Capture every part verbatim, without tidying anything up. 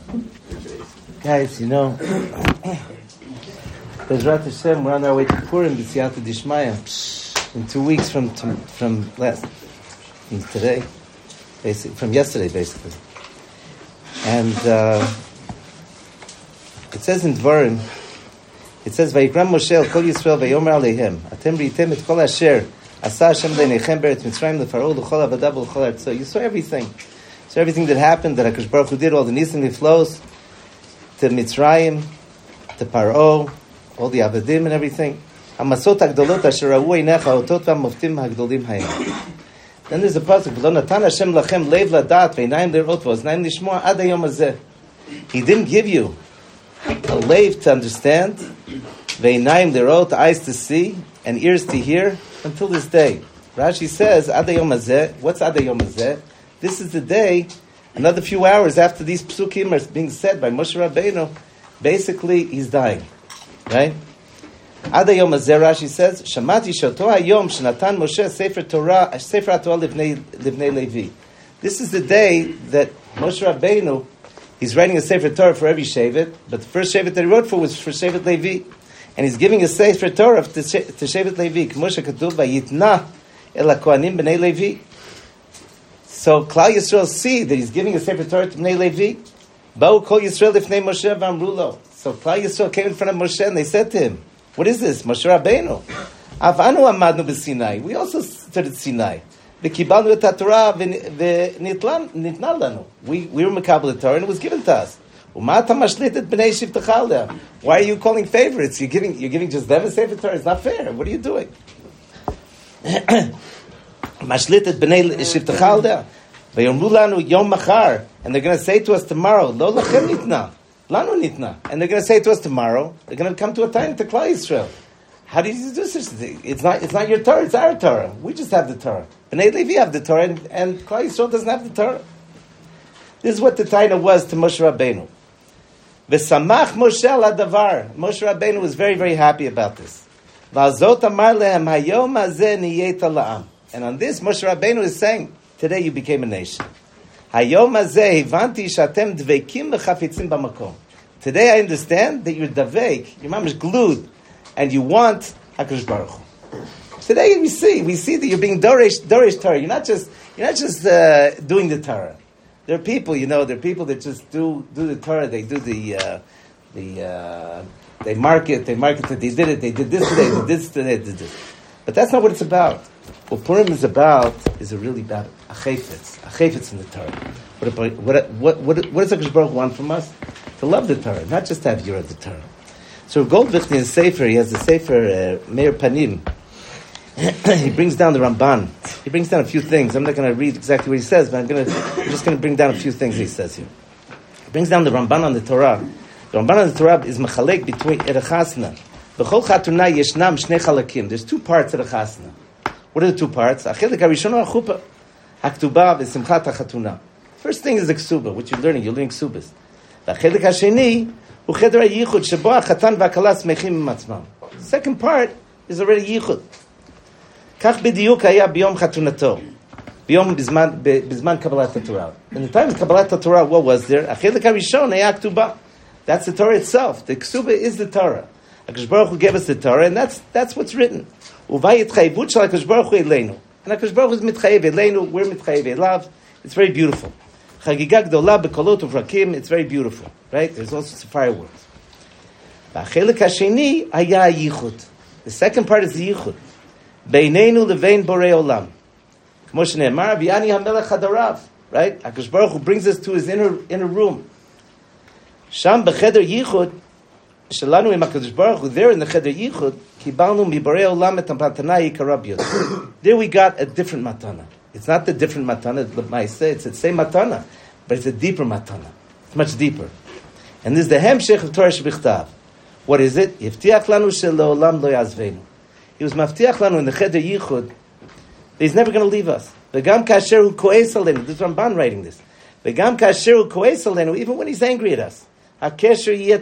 Guys, you know, Bezrat Hashem, we're on our way to Purim, B'siyata Dishmaya, in two weeks from from last, from today, basically, from yesterday, basically. And uh, it says in Dvarim, it says, Vayikram Moshe el Kol Yisrael Vayomer Aleihem, Atem Ritem et Kol Asher Asa Hashem Leinechem Beretz Mitzrayim Lefarol L'chol Avadav L'chol Artzo. You saw everything. So everything that happened, that HaKadosh Baruch Hu did, all the nisim that flows to Mitzrayim, to Paro, all the Avadim and everything. Hamasot HaGdolot Asher Ra'u Einecha Otot VaMoftim HaGdolim Hayim. Then there's a pasuk, V'lo Natan Hashem Lachem Lev Ladat V'einayim Lirot V'oznayim Lishmoa Ad Hayom Hazeh. He didn't give you a lev to understand, V'einayim Lirot, eyes to see, and ears to hear, until this day. Rashi says, Ad Hayom Hazeh. What's Ad Hayom Hazeh? This is the day, another few hours after these psukim are being said by Moshe Rabbeinu, basically he's dying. Right? Ad Hayom Hazeh, Rashi says, Shamati Shoto Hayom Shenatan Moshe Sefer Torah, Sefer Torah Livnei Livnei Levi. This is the day that Moshe Rabbeinu, he's writing a Sefer Torah for every Shevet, but the first Shevet that he wrote for was for Shevet Levi. And he's giving a Sefer Torah to, to Shevet Levi. Moshe Katuv Vayitna El HaKohanim B'nei Levi. So Klal Yisrael see that he's giving a Sefer Torah to Bnei Levi. Ba'u Kol Yisrael Lifnei Moshe V'amru lo. So Klal Yisrael came in front of Moshe and they said to him, what is this? Moshe Rabbeinu. Avanu amadnu b'Sinai. We also stood at Sinai. V'kibalnu et HaTorah v'nitna lanu. We we were mekabel the Torah and it was given to us. U'ma ata mashlit et b'nei shivtecha aleh. Why are you calling favorites? You're giving you're giving just them a Sefer Torah. It's not fair. What are you doing? Mashlit et b'nei shivtecha aleh. V'yomru lanu yom machar. And they're going to say to us tomorrow, Lo lachem nitna. Lanu nitna. And they're going to say to us tomorrow, they're going to come to a time to Klal Yisrael. How do you do such a thing? It's not, it's not your Torah, it's our Torah. We just have the Torah. Bnei Levi have the Torah, and, and Klal Yisrael doesn't have the Torah. This is what the Taina was to Moshe Rabbeinu. V'samach Moshe al hadavar. Moshe Rabbeinu was very, very happy about this. V'azot amar lehem hayom hazeh niyeta la'am. And on this, Moshe Rabbeinu is saying, today you became a nation. Hayom hazeh hivanti shatem dveikim v'chafitzim b'makom. Today I understand that you're davek, you're mamish glued, and you want HaKadosh Baruch Hu. Today we see, we see that you're being Doresh, Doresh Torah. You're not just, you're not just uh, doing the Torah. There are people, you know, there are people that just do do the Torah. They do the, uh, the, uh, they market, they market it. They did it. They did this today. They did this today. They did this. But that's not what it's about. What Purim is about is a really about a chayfetz, a chayfetz in the Torah. What what what what, what does HaKadosh Baruch Hu want from us? To love the Torah, not just to have Yirah the Torah. So Goldvicht in his Sefer, he has the Sefer uh, Meir Panim. He brings down the Ramban. He brings down a few things. I'm not going to read exactly what he says, but I'm going to I'm just going to bring down a few things he says here. He brings down the Ramban on the Torah. The Ramban on the Torah is mechalek between Erechasna. B'chol Chatuna yeshnam shnei chalakim. There's two parts of the Chasna. What are the two parts? Achelik harishon hachupa, haktuba v'simchat hachatuna. First thing is the ksuba, which you're learning. You're learning ksubas. Achelik hasheni hu cheder hayichud shebo hachatan v'akala smechim imatzmam. Second part is already yichud. Kach b'diuk haya b'yom chatunato, b'yom bizman bizman kabbalat haTorah. In the time of kabbalat haTorah, what was there? Achelik harishon haya ktuba. That's the Torah itself. The ksuba is the Torah. HaKadosh Baruch Hu gave us the Torah, and that's that's what's written. Uvayit chayvut shel HaKadosh Baruch Hu eleinu. And HaKadosh Baruch Hu is mitchayev eleinu. We're mitchayev elav. It's very beautiful. Chagiga gdola bekolot uvrakim. It's very beautiful, right? There's also some fireworks. V'achelik hasheni haya yichud. The second part is the yichud. Beineinu levein borei olam. Kmo shene'emar v'yani hamelech hadarav. Right? HaKadosh Baruch Hu brings us to his inner inner room. Sham b'cheder yichud. Shalanu im HaKadosh Baruch Hu, there in the Cheder Yichud, kibalnu miborei olam et matana yikara b'yod. There we got a different matana. It's not the different matana, it's the same matana, but it's a deeper matana. It's much deeper. And this is the hemshech of Torah shebichtav. What is it? Yiftiach lanu shelo olam lo yazveinu. He was maftiach lanu in the Cheder Yichud that he's never going to leave us. V'gam kasher hu ko'es alenu. This is Ramban writing this. V'gam kasher hu ko'es alenu, even when he's angry at us. It's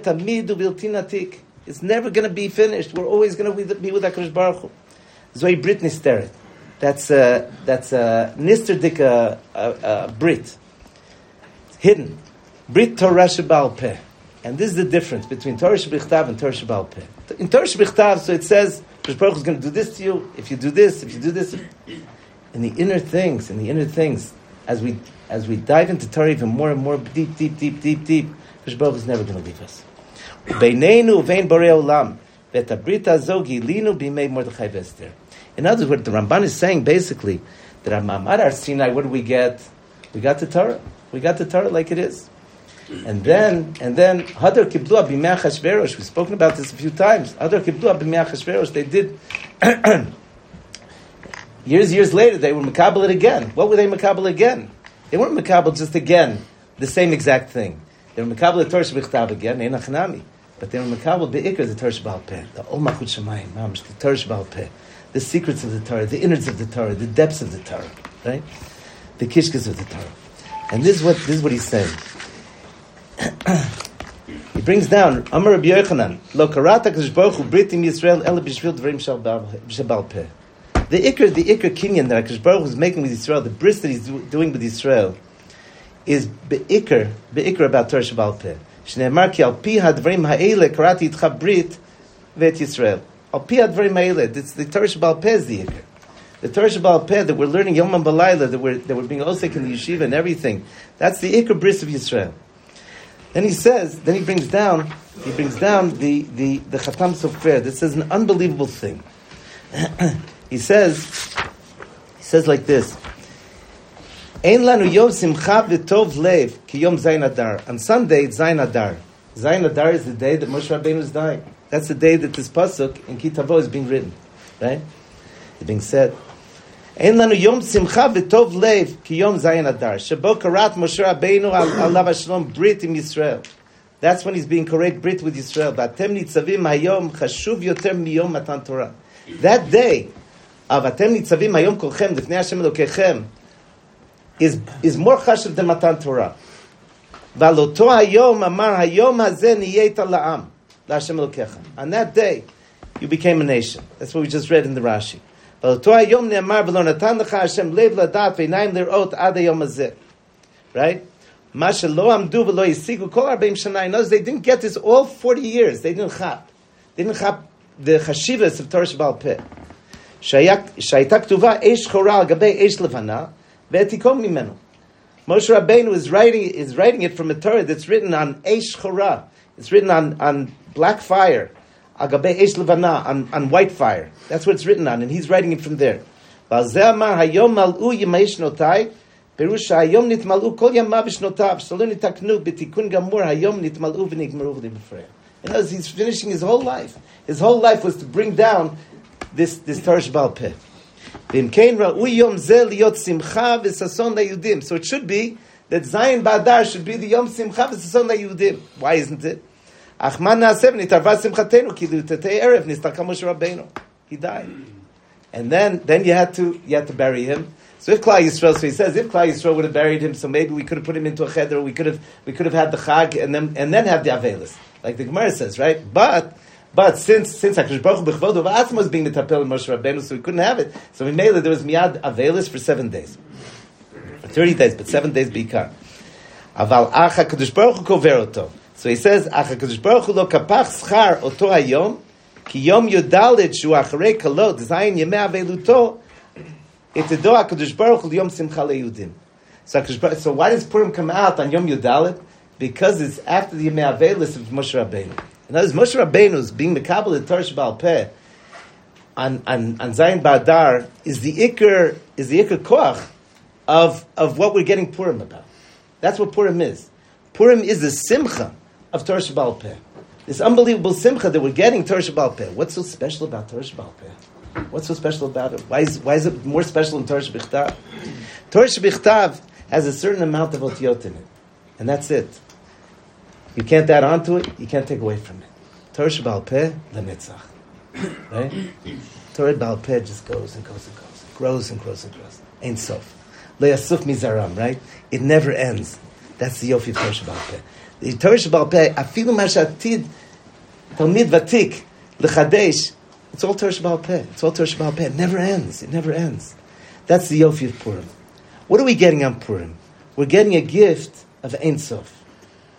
never going to be finished. We're always going to be with HaKadosh Baruch Hu. Zoe Brit Nisteret. That's a that's a Nister Dik a Brit. It's hidden. Brit Torah Shebal Peh. And this is the difference between Torah Shebichtav and Torah Shebal Peh. In Torah Shebichtav, so it says, Baruch Hu is going to do this to you, if you do this, if you do this. In the inner things, in the inner things, as we as we dive into Torah even more and more, deep, deep, deep, deep, deep, Baruch Hu is never going to leave us. Beineinu vein borei olam, v'etabrita zogi linu b'mei Mordechai v'Esther. In other words, the Ramban is saying basically that at Ma'amad Har Sinai, what do we get? We got the Torah. We got the Torah like it is. And then, and then, Hadar Kiblu B'mei Achashverosh. We've spoken about this a few times. Hadar Kiblu B'mei Achashverosh. They did years, years later. They were Makabel it again. What were they Makabel again? They weren't Makabel just again the same exact thing. They were Makabel the Torah Shebechtav again, Einach Nami. But they were Makabel Be'ikar the Torah Shebal Peh, the Ol Malchut Shamayim, Mamish, the Torah Shebal Peh, the secrets of the Torah, the innards of the Torah, the depths of the Torah, right? The kishkas of the Torah. And this is what this is what he's saying. He brings down Amar Rabbi Yochanan, Lo karata Kadosh Baruch Hu britim Yisrael ela b'shvil dvarim shebal peh. The ikr, the ikr kinyan that Kadosh Baruch Hu is making with Yisrael, the bris that he's do, doing with Yisrael, is beikr, beikr about Torah shebal peh. Shneimar ki al pi hadvarim ha'ele karati itcha brit ve'et Yisrael. Al pi hadvarim ha'ele, it's the Torah shebal peh is the ikr. The Torah shebal peh that we're learning Yom Balayla, that we're that we're being osek in the yeshiva and everything. That's the ikr bris of Yisrael. Then he says, then he brings down, he brings down the the the Chatam Sofer. This is an unbelievable thing. he says, he says like this: Ein lanu yom simcha v'tov lev ki yom Zayin Adar. On Sunday, it's Zayin Adar. Zayin Adar is the day that Moshe Rabbeinu is dying. That's the day that this pasuk in Ki Tavo is being written, right? It's being said. Ein lanu yom simcha v'tov lev ki yom Zayin Adar. Shebo karat Moshe Rabbeinu alav hashalom brit im Yisrael. That's when he's being correct brit with Yisrael. V'atem nitzavim hayom chashuv yoter miyom matan Torah. That day of atem nitzavim hayom kolchem lifnei Hashem Elokechem is is more chashuv than matan Torah. V'aloto hayom amar hayom hazeh niyeta la'am la'Hashem Elokechem. On that day, you became a nation. That's what we just read in the Rashi. Right? Right? Notice they didn't get this all forty years. They didn't chap. They didn't chap the chashivas of Torah Shebal Peh. Moshe Rabbeinu is writing is writing it from a Torah that's written on eish chora. It's written on, on black fire. Agabe Eish Levana, on, on white fire. That's what it's written on, and he's writing it from there. Balzeamar hayom malu yemaish notai, perush hayom nitmalu kol yamav shnotav, shalo nitaknu betikun gamur hayom nitmalu v'nigmaru v'nibefreya. You know, he's finishing his whole life. His whole life was to bring down this this Torah Shebal Peh. V'imkein ra'u yom zeh liyot simcha v'sason la'yudim. So it should be that Zayin Ba'adar should be the yom simcha v'sason la'yudim. Why isn't it? He died, and then then you had to you had to bury him. So if Klal Yisrael, so he says, if Klal Yisrael would have buried him, so maybe we could have put him into a cheder. We could have we could have had the Chag and then and then have the Avelis, like the Gemara says, right? But but since since Hakadosh Baruch Hu b'chvod of Atzma was being the tapel in Moshe Rabbeinu, so we couldn't have it. So in Mela there was miyad Avelis for seven days, for thirty days, but seven days b'ikar. Aval ach Hakadosh Baruch Hu kover oto. So he says, "Ach Hakadosh Baruch Hu lo kapach schar oto hayom ki yom yodalet shu acharei kalot zayin yemei aveluto etedo Hakadosh Baruch Hu yom simcha leyudim." So, so why does Purim come out on Yom Yodalet? Because it's after the Yemei Avelis of Moshe Rabbeinu. In other words, Moshe Rabbeinu is being Mekabel the Torah Shebal Peh on on on Zayin Ba'adar is the ikr is the ikr koach of of what we're getting Purim about. That's what Purim is. Purim is the simcha of Torah Shebal Peh. This unbelievable simcha that we're getting Torah Shebal Peh. What's so special about Torah Shebal Peh? What's so special about it? Why is why is it more special than Torah Shebichtav? Torah Shebichtav has a certain amount of otiyot in it, and that's it. You can't add on to it. You can't take away from it. Torah Shebal Peh lenetzach, right? Torah Shebal Peh just goes and goes and goes, it grows and grows and grows. Ein sof, le'asuf mizaram, right? It never ends. That's the yofi of Torah Shebal Peh. The Torah Shebal Peh, afilu mashatid talmid vatik lechadesh. It's all Torah Shebal Peh. It's all Torah Shebal Peh. It never ends. It never ends. That's the yofi of Purim. What are we getting on Purim? We're getting a gift of Ein Sof.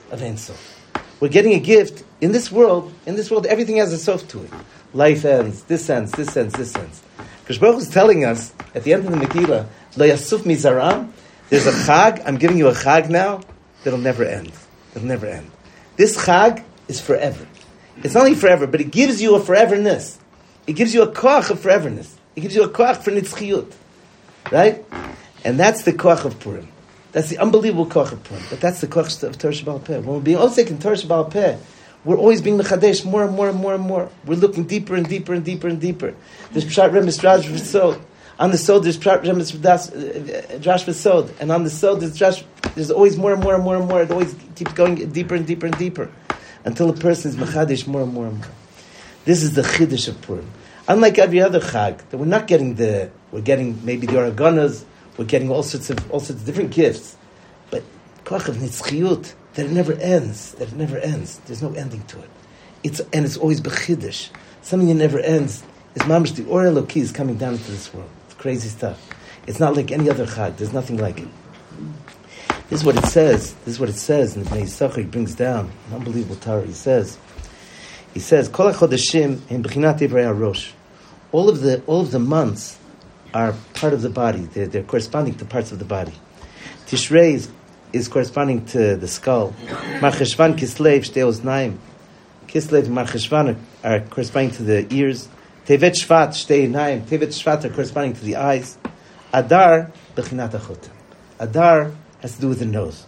of Ein Sof. We're getting a gift in this world. In this world, everything has a sof to it. Life ends, this ends, this ends, this ends. Because Baruch is telling us at the end of the Megillah, Lo Yasuf Mizaram, there's a chag, I'm giving you a chag now, that'll never end. It'll never end. This chag is forever. It's not only forever, but it gives you a foreverness. It gives you a koach of foreverness. It gives you a koach for nitzchiyut. Right? And that's the koach of Purim. That's the unbelievable koach of Purim. But that's the koach of Torah Sheba'al Peh. When we're being osek in Torah Sheba'al Peh, we're always being mechadesh more and more and more and more. We're looking deeper and deeper and deeper and deeper. There's Pshat Remes Drash V'Sod. On the Sod, there's Pshat Remes Drash V'Sod. And on the Sod, there's Drash. There's always more and more and more and more. It always keeps going deeper and deeper and deeper until a person is mechadesh more and more and more. This is the chiddush of Purim. Unlike every other chag, that we're not getting the, we're getting maybe the Oragonas, we're getting all sorts of all sorts of different gifts, but koach of nitzchiyut, that it never ends, that it never ends. There's no ending to it. It's and it's always bechiddush. Something that never ends is mamish the Or Eloki is coming down into this world. It's crazy stuff. It's not like any other chag. There's nothing like it. This is what it says. This is what it says in the Bnei Yisachar. He brings down an unbelievable Torah. He says, he says, Kol HaChodeshim in Bechinat Ivrei HaRosh. All of the all of the months are part of the body. They're, they're corresponding to parts of the body. Tishrei is, is corresponding to the skull. Mar Cheshvan, Kislev, Shtei Oznaim. Kislev and Mar Cheshvan are, are corresponding to the ears. Tevet Shvat, Shtei Einayim. Tevet Shvat are corresponding to the eyes. Adar, Bechinat HaChotem. Adar has to do with the nose.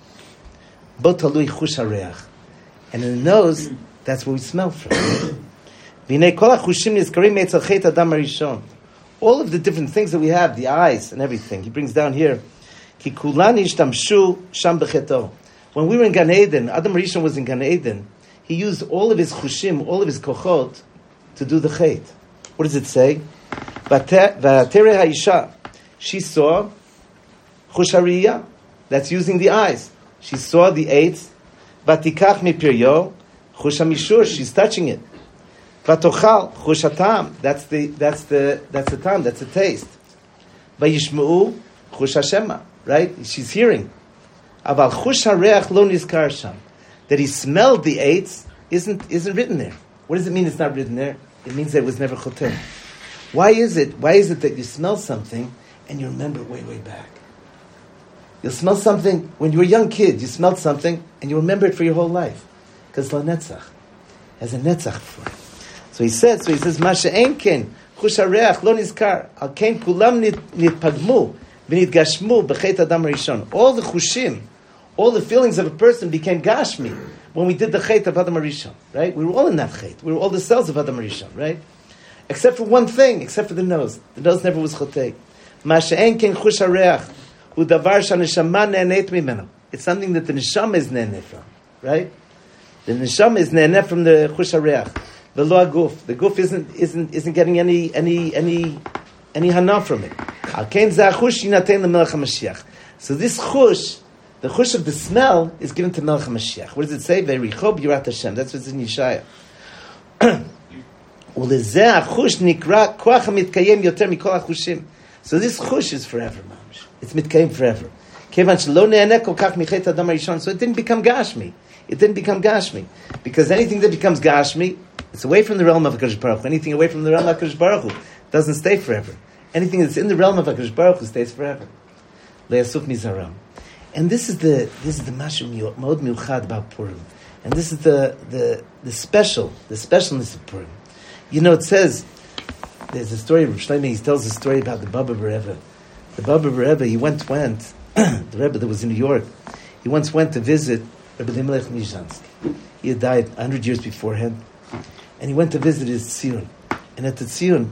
Bo talui chush hareach. And in the nose, that's where we smell from. V'nei kol hachushim nizkarim me'etzel chet adam harishon. All of the different things that we have, the eyes and everything, he brings down here. Ki kulan ishtamshu sham b'cheto. When we were in Gan Eden, Adam Rishon was in Gan Eden, he used all of his chushim, all of his kochot, to do the chet. What does it say? V'atere ha'isha. She saw chush hariyah. That's using the eyes. She saw the eights. Vatikach mipiryo, chush hamishur. She's touching it. Vatochal chush hatam. That's the that's the that's the tam. That's the taste. Vayishmeu chush hashema. Right? She's hearing. Aval chush hareach lo nizkar sham. That he smelled the eights isn't isn't written there. What does it mean? It's not written there. It means that it was never chotem. Why is it? Why is it that you smell something and you remember way way back? You'll smell something, when you were a young kid, you smelled something, and you remember it for your whole life. Because la netzach. Has a netzach for it. So he says, so he says, Masha enken, chush hareach, lo nizkar, al ken kulam nitpagmu, v'nitgashmu, b'chet adam harishon. All the chushim, all the feelings of a person became gashmi, when we did the chet of Adam harishon, right? We were all in that chet. We were all the cells of Adam harishon, right? Except for one thing, except for the nose. The nose never was chotei. Masha enken, chush hareach, it's something that the neshama is nene from, right? The neshama is nene from the chush hareach. The lo aguf. The guf isn't isn't isn't getting any any any any hana from it. So this chush, the chush of the smell, is given to Melech HaMashiach. What does it say? Ve'richob yirat Hashem. That's what's in Yeshaya. So this chush is forever, mamish. It's mitkayim forever. So it didn't become gashmi. It didn't become gashmi. Because anything that becomes gashmi, it's away from the realm of HaKadosh Baruch Hu. Anything away from the realm of HaKadosh Baruch Hu doesn't stay forever. Anything that's in the realm of HaKadosh Baruch Hu stays forever. Le'asuf mizaram. And this is the this is the mashu mod miuchad about Purim. And this is the, the the special, the specialness of Purim. You know, it says, there's a story of Shlomo, he tells a story about the Baba Rebbe. The Baba Rebbe, he once went, the Rebbe that was in New York, he once went to visit Rebbe Elimelech Mizhansky. He had died one hundred years beforehand. And he went to visit his tziyun. And at the tziyun,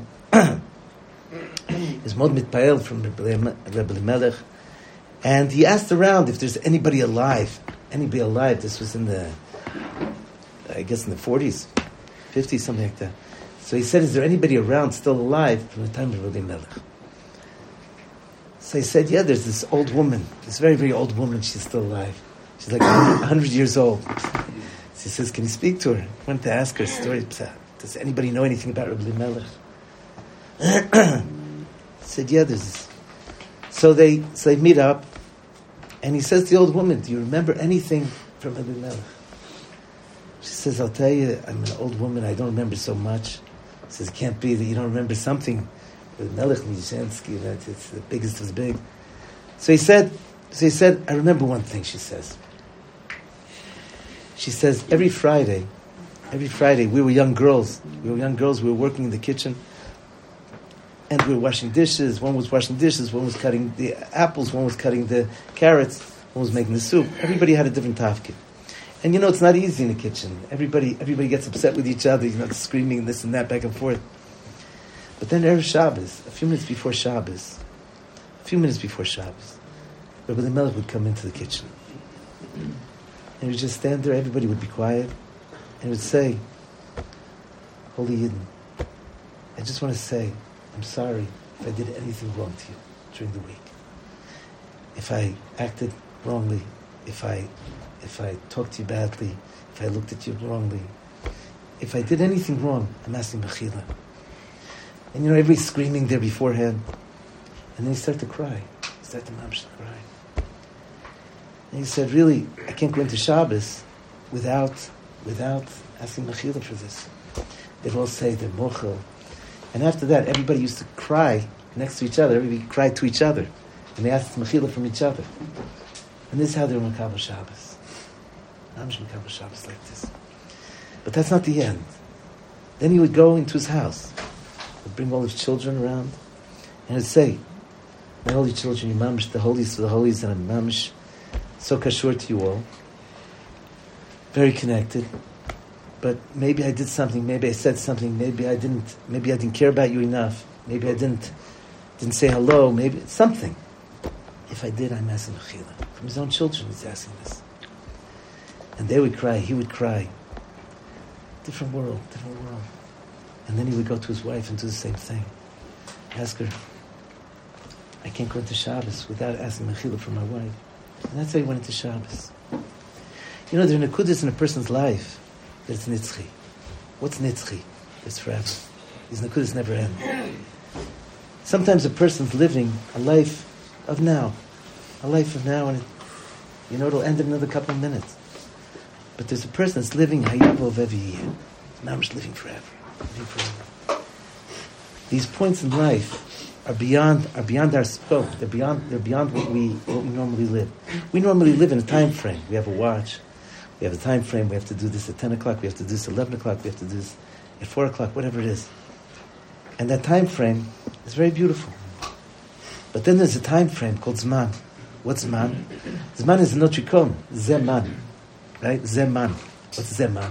his mod mitpael from Rebbe Elimelech. And he asked around if there's anybody alive. Anybody alive. This was in the, I guess in the forties, fifties, something like that. So he said, is there anybody around still alive from the time of Rebbe Melech? So he said, yeah, there's this old woman, this very, very old woman, she's still alive. She's like one hundred years old. So he says, can you speak to her? I went to ask her a story. Does anybody know anything about Rebbe Melech? He said, yeah, there's this. So they, so they meet up, and he says to the old woman, do you remember anything from Rebbe Melech? She says, I'll tell you, I'm an old woman, I don't remember so much. She says, it can't be that you don't remember something. Melech Nizhensky, that it's the biggest of the big. So he said, so he said, I remember one thing, she says. She says, every Friday, every Friday, we were young girls. We were young girls, we were working in the kitchen. And we were washing dishes. One was washing dishes, one was cutting the apples, one was cutting the carrots, one was making the soup. Everybody had a different tafkid. And you know, it's not easy in the kitchen. Everybody everybody gets upset with each other, you know, screaming this and that back and forth. But then Erev Shabbos, a few minutes before Shabbos, a few minutes before Shabbos, Rebbe Elimelech would come into the kitchen. And he would just stand there, everybody would be quiet, and he would say, Holy Yidden, I just want to say, I'm sorry if I did anything wrong to you during the week. If I acted wrongly, if I if I talked to you badly, if I looked at you wrongly, if I did anything wrong, I'm asking Mechila. And you know, everybody's screaming there beforehand. And then he started to cry. He started to mamish to cry. And he said, really, I can't go into Shabbos without without asking Mechila for this. They'd all say they're mochel. And after that, everybody used to cry next to each other. Everybody cried to each other. And they asked Mechila from each other. And this is how they were Makabel Shabbos. Mamish Makabel Shabbos like this. But that's not the end. Then he would go into his house. He'd bring all his children around. And he'd say, my holy children, you mamish the holiest of the holies, and I'm mamish so kashur to you all. Very connected. But maybe I did something, maybe I said something, maybe I didn't, maybe I didn't care about you enough, maybe I didn't didn't say hello, maybe something. If I did, I'm asking Mechila. From his own children, he's asking this. And they would cry, he would cry. Different world, different world. And then he would go to his wife and do the same thing. Ask her, I can't go into Shabbos without asking Mechila for my wife. And that's how he went into Shabbos. You know, there are nekudas in a person's life that it's nitzchi. What's nitzchi? It's forever. These nekudas never end. Sometimes a person's living a life of now. A life of now, and it, you know, it'll end in another couple of minutes. But there's a person that's living hayavo of every year. Now I'm just living forever. Living forever. These points in life are beyond are beyond our scope. They're beyond they're beyond what we what we normally live. We normally live in a time frame. We have a watch. We have a time frame. We have to do this at ten o'clock. We have to do this at eleven o'clock. We have to do this at four o'clock. Whatever it is. And that time frame is very beautiful. But then there's a time frame called Zman. What's Zman? Zman is a notrikon. Zeman. Right? Zeman. What's Zeman?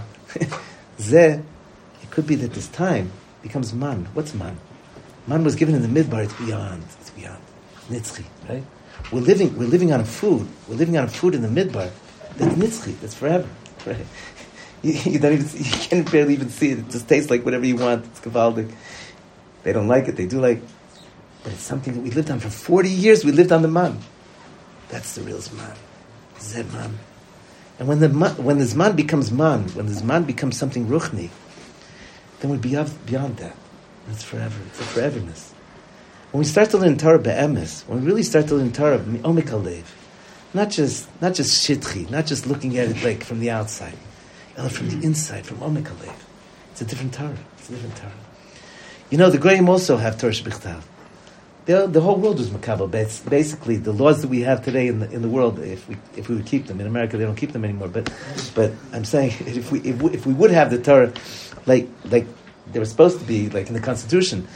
Ze, it could be that this time becomes Man. What's Man? Man was given in the midbar. It's beyond. It's beyond. Nitzchi. Right? We're living. We're living on a food. We're living on a food in the midbar. That's nitzchi. That's forever. Right? You, you don't even. You can't barely even see it. It just tastes like whatever you want. It's kavaldik. They don't like it. They do like. But it's something that we lived on for forty years. We lived on the man. That's the real zman. Zeman. And when the when the zman becomes man, when the zman becomes something ruchni, then we're beyond beyond that. It's forever. It's a foreverness. When we start to learn Torah be'emes, when we really start to learn Torah mi'omek halev, not just not just shitchi, not just looking at it like from the outside, but from the inside, from omek halev, it's a different Torah. It's a different Torah. You know, the Goyim also have Torah Shebechtav. The, the whole world was makabel. Basically, the laws that we have today in the in the world, if we if we would keep them in America, they don't keep them anymore. But but I'm saying if we if we, if we would have the Torah, like like they were supposed to be, like in the Constitution.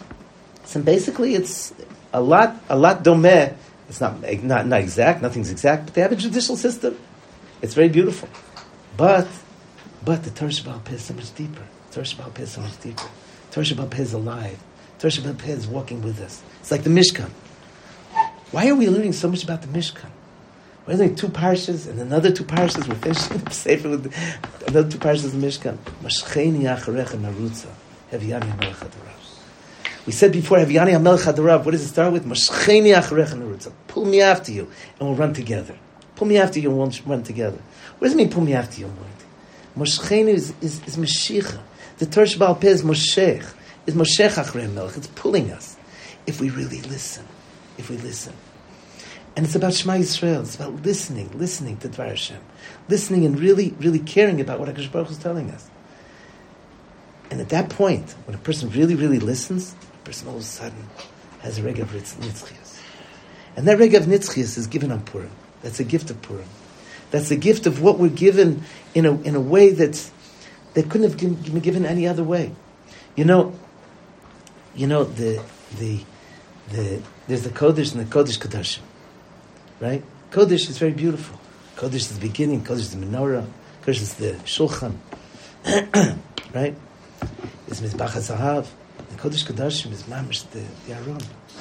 So basically, it's a lot a lot domeh. It's not not not exact. Nothing's exact, but they have a judicial system. It's very beautiful, but but the Torah Sheba'al Peh is so much deeper. Torah Sheba'al Peh is so much deeper. Torah Sheba'al Peh is alive. Torah Sheba'al Peh is walking with us. It's like the Mishkan. Why are we learning so much about the Mishkan? We're learning two parshas and another two parshas. We're finishing the Sefer with the, another two parshas of the Mishkan. Mashcheni acharecha narutza, Heviani Melech Hadarav. We said before, Heviani Melech Hadarav. What does it start with? Mashcheni acharecha narutza. Pull me after you, and we'll run together. Pull me after you, and we'll run together. What does it mean? Pull me after you, and we'll run together. Mashcheni is is, is Mashiach. The Torah Sheba'al Peh is Moshech. Is Moshech achrei Melech. It's pulling us. If we really listen, if we listen. And it's about Shema Yisrael. It's about listening, listening to Dvar Hashem. Listening and really, really caring about what HaKadosh Baruch Hu is telling us. And at that point, when a person really, really listens, a person all of a sudden has a Rega of Nitzchias. And that Rega of Nitzchias is given on Purim. That's a gift of Purim. That's a gift of what we're given in a in a way that's that couldn't have been given any other way. You know, you know the the the there's the Kodesh and the Kodesh Kodashim, right? Kodesh is very beautiful. Kodesh is the beginning. Kodesh is the menorah. Kodesh is the shulchan, right? It's Mizbach HaZahav. The Kodesh Kodashim is mamish the, the Aron.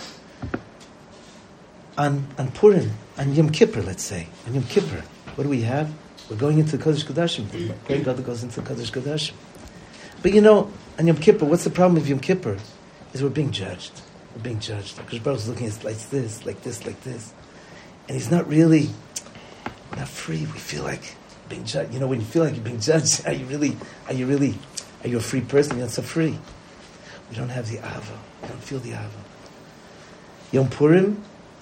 On on Purim, on Yom Kippur, let's say, on Yom Kippur, what do we have? We're going into the Kodesh Kodashim. The Kohen Gadol goes into the Kodesh Kodashim. But you know, on Yom Kippur, what's the problem with Yom Kippur? Is we're being judged. We're being judged. HaKadosh Baruch Hu is looking at us like this, like this, like this. And he's not really, not free. We feel like being judged. You know, when you feel like you're being judged, are you really, are you really, are you a free person? You're not so free. We don't have the Ava. We don't feel the Ava. Yom Purim,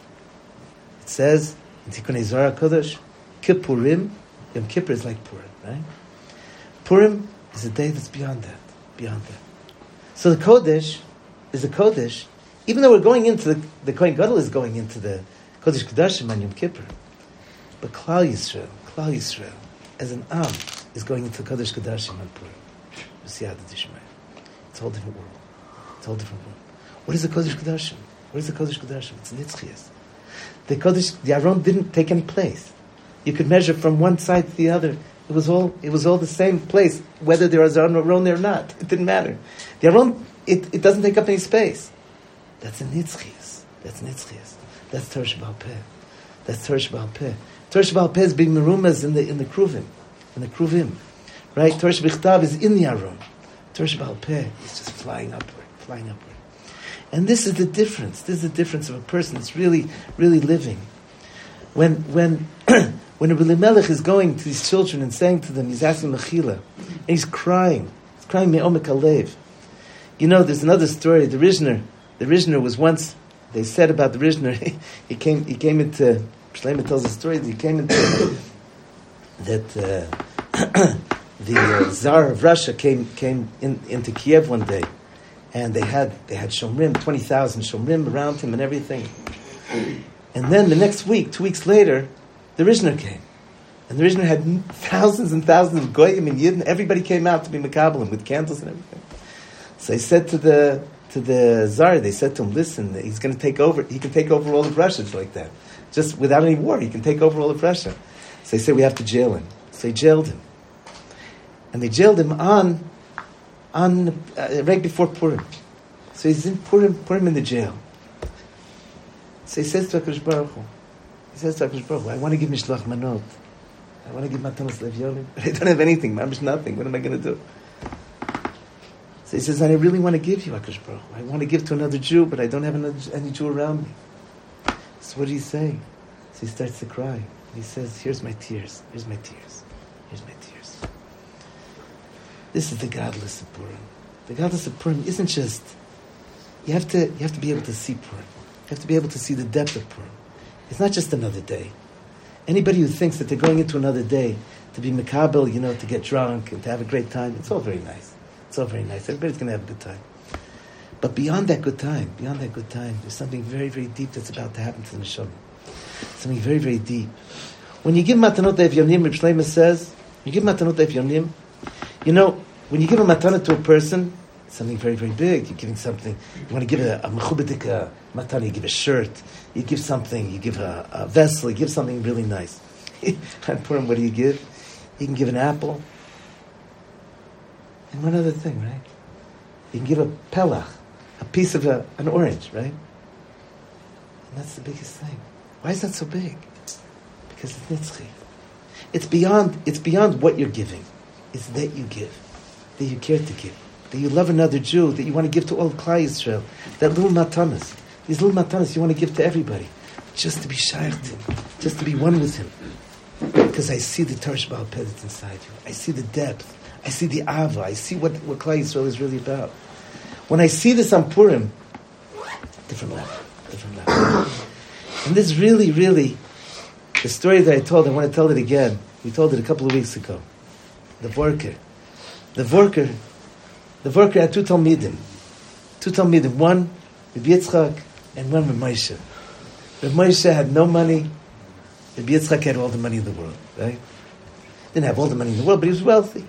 it says, in Tikkun Zohar HaKadosh, Kippurim, Yom Kippur is like Purim, right? Purim is a day that's beyond that, beyond that. So the Kodesh is a Kodesh, even though we're going into the, the Kohen Gadol is going into the Kodesh Kodashim on Yom Kippur, but Klal Yisrael, Klal Yisrael, as an Am, is going into the Kodesh Kodashim on Purim. It's a whole different world. It's a whole different world. What is the Kodesh Kodashim? What is the Kodesh Kodashim? It's Nitzchias. The Kodesh, the Aron didn't take any place. You could measure from one side to the other. It was all, it was all the same place, whether there was an Aron there or not. It didn't matter. The Aron, it, it doesn't take up any space. That's a Nitzchias. That's Nitzchias. That's Torah Sheba'al Peh. That's Torah Sheba'al Peh. Torah Sheba'al Peh is being merumas in the in the Kruvim, in the Kruvim, right? Torah Shebichtav is in the Aron. Torah Sheba'al Peh is just flying upward, flying upward. And this is the difference. This is the difference of a person that's really, really living. When when when a Rebbe Melech is going to these children and saying to them, he's asking Mechila, and he's crying. He's crying me'omek halev. You know, there's another story. The Rishner, the Rishner was once. They said about the Rishner, he came. He came into. Shlomo tells a story that he came into that uh, the uh, Tsar of Russia came came in, into Kiev one day. And they had they had Shomrim, twenty thousand Shomrim around him and everything. And then the next week, two weeks later, the Rishner came. And the Rishner had thousands and thousands of Goyim and Yidden. Everybody came out to be Mekabelim with candles and everything. So they said to the to the Tsar, they said to him, listen, he's going to take over, he can take over all of Russia like that. Just without any war, he can take over all of Russia. So they said, we have to jail him. So they jailed him. And they jailed him on... on uh, right before Purim. So he's in Purim, Purim in the jail. So he says to HaKadosh Baruch Hu, he says to HaKadosh Baruch Hu, I want to give Mishloach Manot. I want to give Matanos Levyonim, but I don't have anything, Mamish nothing. What am I going to do? So he says, I really want to give you HaKadosh Baruch Hu. I want to give to another Jew, but I don't have another, any Jew around me. So what did he say? So he starts to cry. He says, here's my tears. Here's my tears. Here's my tears. This is the godless of Purim. The godless of Purim isn't just, you have to you have to be able to see Purim. You have to be able to see the depth of Purim. It's not just another day. Anybody who thinks that they're going into another day to be mekabel, you know, to get drunk and to have a great time, it's all very nice. It's all very nice. Everybody's going to have a good time. But beyond that good time, beyond that good time, there's something very, very deep that's about to happen to the neshama. Something very, very deep. When you give matanot evyonim, Reb Shlomo says, you give matanot evyonim, you know, when you give a matana to a person, something very, very big, you're giving something, you want to give a, a mechubedik uh, matana, you give a shirt, you give something, you give a, a vessel, you give something really nice. And Purim, what do you give? You can give an apple. And one other thing, right? You can give a pelach, a piece of a, an orange, right? And that's the biggest thing. Why is that so big? Because it's nitzchi. It's beyond, it's beyond what you're giving. It's that you give, that you care to give, that you love another Jew, that you want to give to all Klal Yisrael, that little matanas, these little matanas you want to give to everybody, just to be shaykh to him, just to be one with him. Because I see the Torah Sheba'al Peh that's inside you. I see the depth. I see the Ava. I see what, what Klal Yisrael is really about. When I see this on Purim, different level, different level. And this really, really, the story that I told, I want to tell it again. We told it a couple of weeks ago. The Vorker. The Vorker, the Vorker had two Talmidim. Two Talmidim. One, Rabbi Yitzchak, and one, Rabbi Moshe. Rabbi Moshe had no money. Rabbi Yitzchak had all the money in the world, right? Didn't have all the money in the world, but he was wealthy.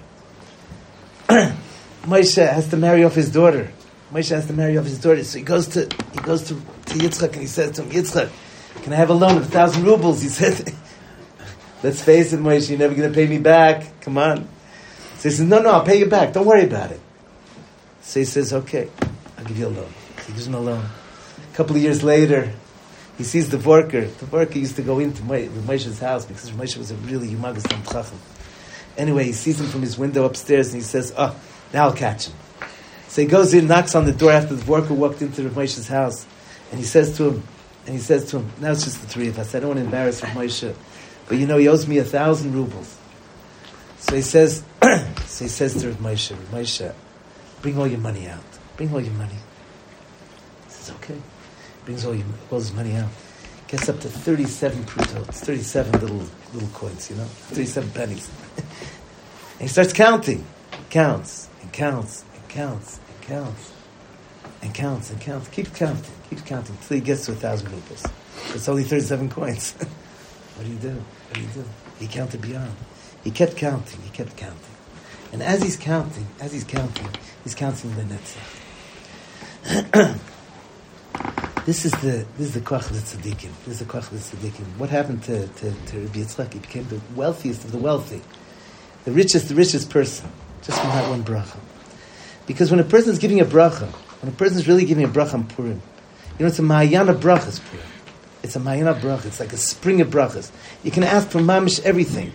Moshe has to marry off his daughter. Moshe has to marry off his daughter. So he goes to he goes to, to Yitzchak and he says to him, Yitzchak, can I have a loan of a thousand rubles? He said, let's face it, Moshe, you're never going to pay me back. Come on. So he says, no, no, I'll pay you back. Don't worry about it. So he says, okay, I'll give you a loan. So he gives him a loan. A couple of years later, he sees the Vorker. The Vorker used to go into Moshe's house because Moshe was a really humongous Talmid Chacham. Anyway, he sees him from his window upstairs and he says, oh, now I'll catch him. So he goes in, knocks on the door after the Vorker walked into Rav Moshe's house, and he says to him, and he says to him, now it's just the three of us. I don't want to embarrass Rav Moshe, but you know he owes me a thousand rubles. So he says, so he says to Rav Moshe, Rav Moshe, bring all your money out. Bring all your money. He says, okay. Brings all, your, all his money out. Gets up to thirty-seven prutos, thirty-seven little little coins, you know, thirty-seven pennies. And he starts counting. Counts and counts and counts and counts and counts and counts. Keeps counting, keeps counting until he gets to a thousand rupees. It's only thirty-seven coins. What do you do? What do you do? He counted beyond. He kept counting. He kept counting. And as he's counting, as he's counting, he's counting the netzach. This is the this is the koach of the tzaddikim. This is the koach of the tzaddikim. What happened to to, to Rabbi Yitzchak? He became the wealthiest of the wealthy, the richest, the richest person, just from that one bracha. Because when a person is giving a bracha, when a person is really giving a bracha on Purim, you know, it's a ma'ayana brachas Purim. It's a ma'ayana bracha. It's like a spring of brachas. You can ask for mamish everything.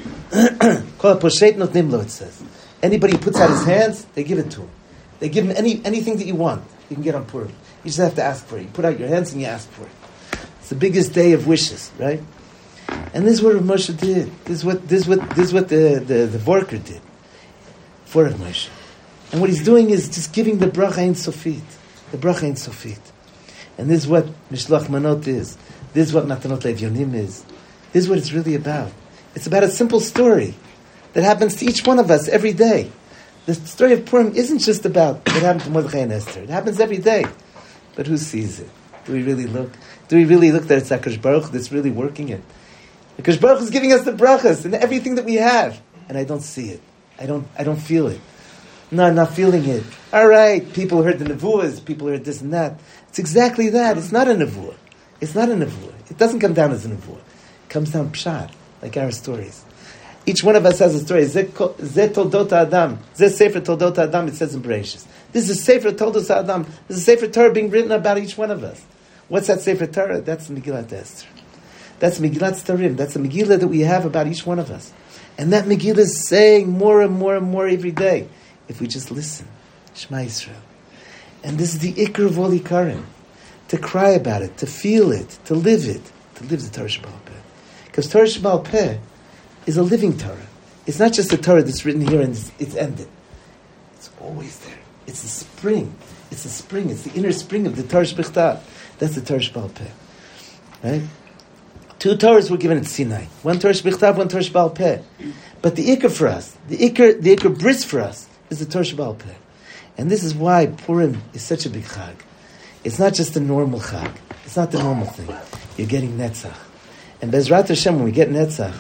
Kol poshet notnim lo, it says. Anybody who puts out his hands, they give it to him. They give him any anything that you want. You can get on Purim. You just have to ask for it. You put out your hands and you ask for it. It's the biggest day of wishes, right? And this is what Rav Moshe did. This is what this is what this is what the the, the Vorker did for Rav Moshe. And what he's doing is just giving the bracha ein sofit, the bracha ein sofit. And this is what Mishloach Manot is. This is what Matanot Levyonim is. This is what it's really about. It's about a simple story that happens to each one of us every day. The story of Purim isn't just about what happened to Mordechai and Esther. It happens every day. But who sees it? Do we really look? Do we really look that it's HaKadosh Baruch Hu that's really working it? HaKadosh Baruch Hu is giving us the brachas and everything that we have. And I don't see it. I don't I don't feel it. No, I'm not feeling it. All right, people heard the nevuahs, people heard this and that. It's exactly that. It's not a nevuah. It's not a nevuah. It doesn't come down as a nevuah. It comes down pshat, like our stories. Each one of us has a story. Zeh toldot Adam. Zeh Sefer Toldot Adam, it says in Bereshis. This is Sefer Toldot Adam. This is Sefer Torah being written about each one of us. What's that Sefer Torah? That's Megillat Esther. That's Megillat Starim. That's a Megillah that we have about each one of us. And that Megillah is saying more and more and more every day. If we just listen. Shema Yisrael. And this is the Iker of all Ikarim. To cry about it, to feel it, to live it. To live the Torah Sheba'al Peh. Because Torah Sheba'al Peh is a living Torah. It's not just a Torah that's written here and it's, it's ended. It's always there. It's a spring. It's a spring. It's the inner spring of the Torah Shebechtav. That's the Torah Sheba'al Peh. Right? Two Torahs were given at Sinai. One Torah Shebechtav, one Torah Sheba'al Peh. But the Iker for us, the Iker, the Iker bris for us, is the Torah Sheba'al Peh. And this is why Purim is such a big Chag. It's not just a normal Chag. It's not the normal thing. You're getting Netzach. And Bezrat Hashem, when we get Netzach,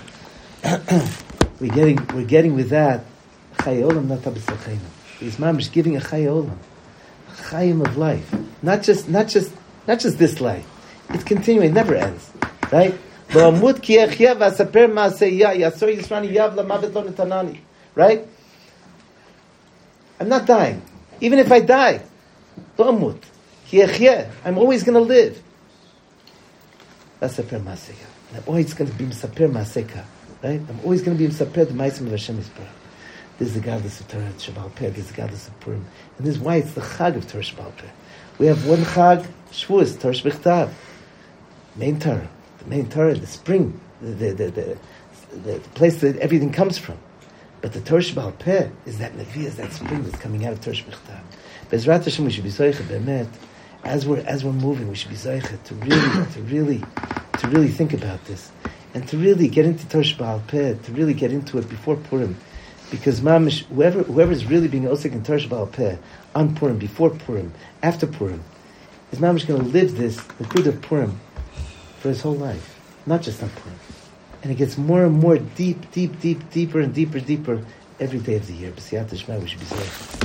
we're getting we're getting with that Chayei Olam Nata B'Sachenu. He's mamish giving a Chayei Olam, a Chayim of life, not just not just not just this life. It's continuing, it never ends, right? Right? I'm not dying, even if I die. I'm always going to live. I'm always going to be Misaper Maseka. Right? I'm always going to be Misaper the Maisim of Hashem Yisparach. This is the Gadlus of Torah Sheba'al Peh. This is the Gadlus of Purim. And this is why it's the Chag of Torah Sheba'al Peh. We have one Chag, Shavuos, Torah Shebechtav. Main Torah. The main Torah, the spring, the, the, the, the, the place that everything comes from. But the Torah Sheba'al Peh is that Nevi, is that spring that's coming out of Torah Shebechtav. Bezrat Hashem, we should be Zoycha, Be'emet. As we're, as we're moving, we should be Zoycha to really, to really to really think about this and to really get into Torah Sheba'al Peh, to really get into it before Purim. Because mamish, whoever whoever is really being osik in Torah Sheba'al Peh on Purim, before Purim, after Purim, is mamish going to live this the good of Purim for his whole life, not just on Purim. And it gets more and more deep, deep, deep, deeper and deeper, deeper every day of the year. B'siyat Shema, we should be safe.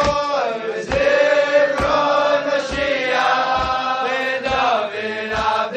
David,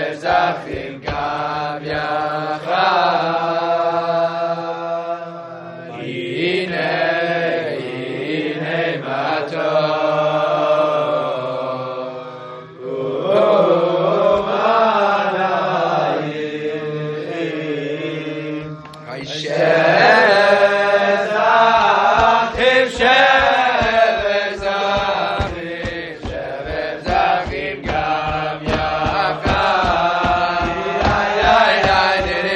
Did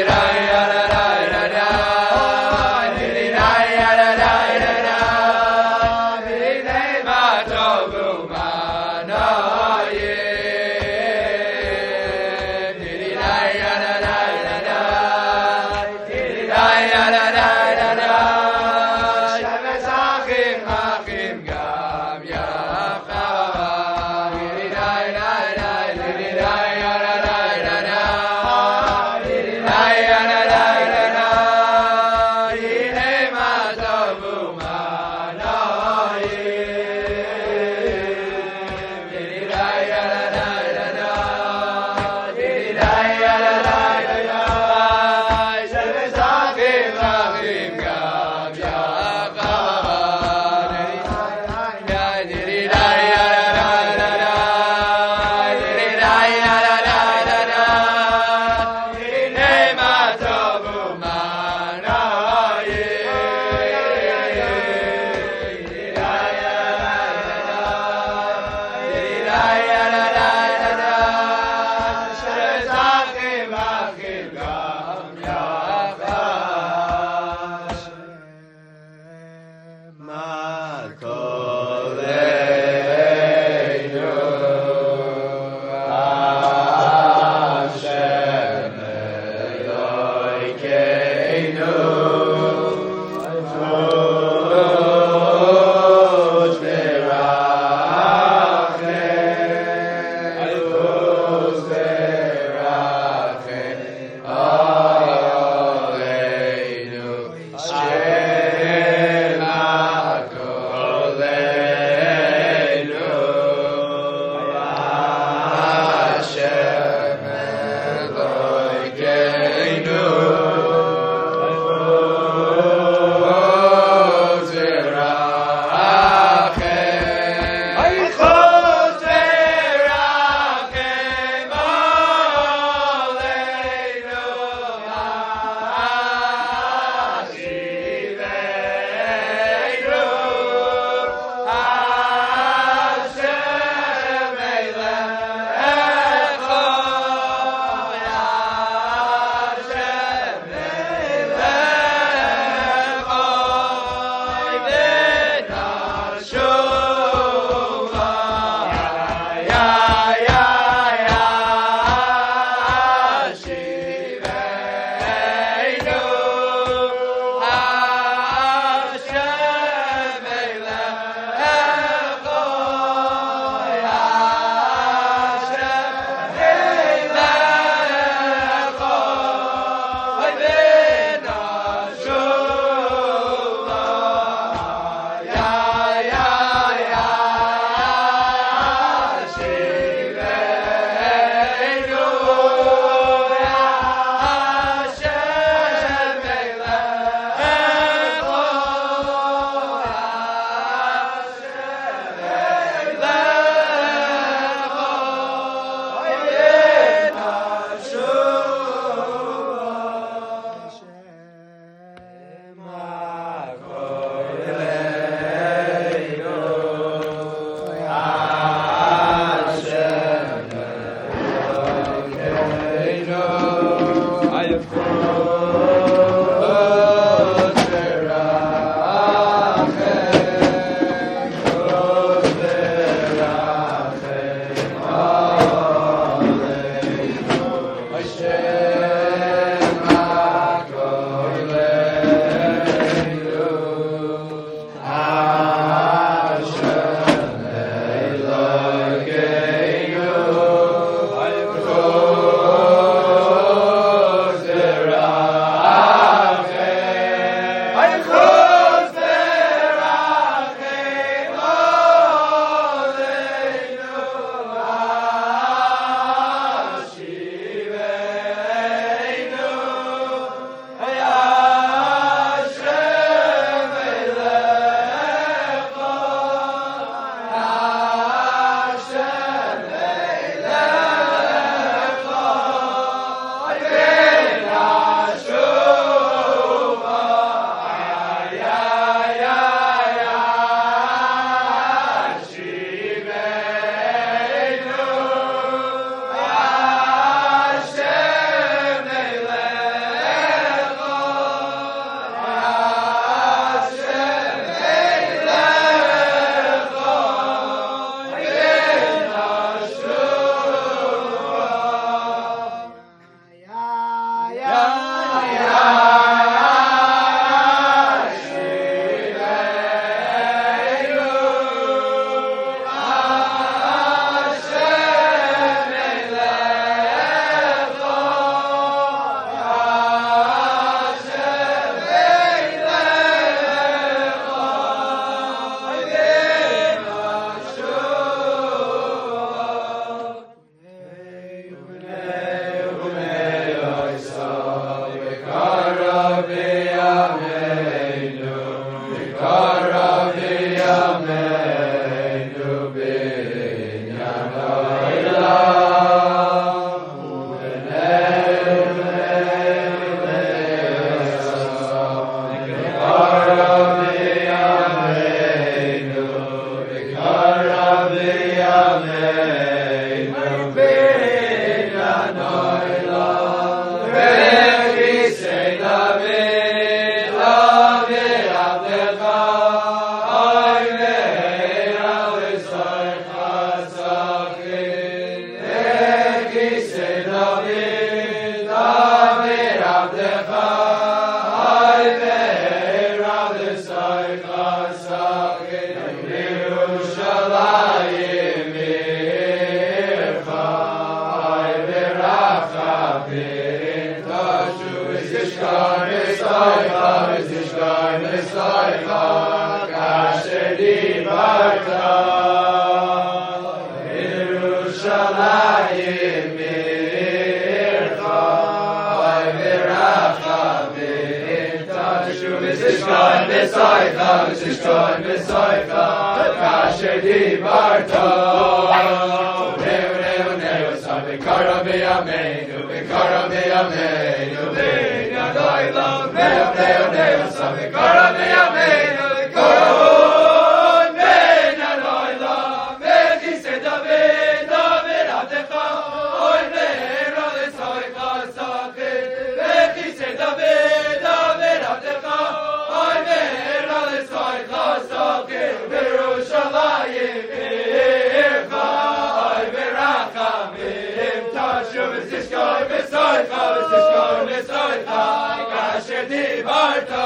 V'zishkoin v'soicha, v'zishkoin v'soicha, kasher divarto. Neu, neu, neu, sa v'kara v'yameinu, v'kara v'yameinu, v'inyan oilam. Neu, neu, neu, sa v'kara v'yameinu, v'kara v'inyan oilam. V'chise David, David atecha, oy ve'era v'soicha sachit. V'chise David, David atecha, oy ve'era v'soicha sachit. V'Yerushalayim ircha, oy v'rachamim tashu. V'zishkoi v'soicha, v'zishkoi v'soicha, kasher divarta.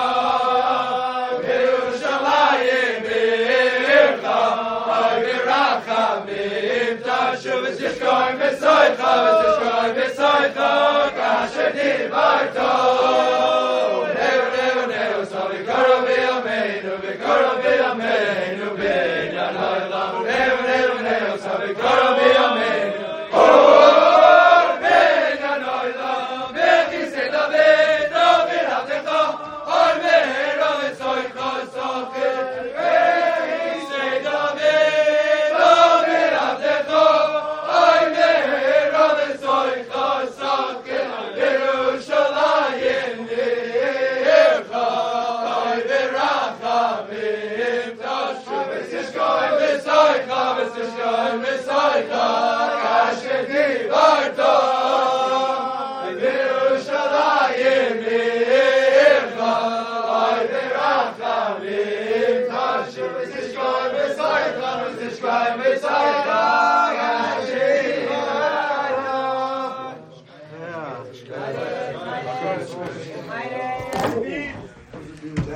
V'Yerushalayim ircha, oy v'rachamim tashu. V'zishkoi v'soicha, v'zishkoi v'soicha, kasher divarta. Neu, neu, neu, so v'kara v'yameinu, v'kara v'yameinu, v'inyan oilam. Neu, neu, neu, so v'kara v'yameinu, oh, v'inyan oilam. V'chise David, David atecha, oy ve'era v'soicha sachit. V'chise David, David atecha, oy ve'era v'soicha sachit. Yerushalayim ircha, oy v'rachamim tashu. V'zishkoi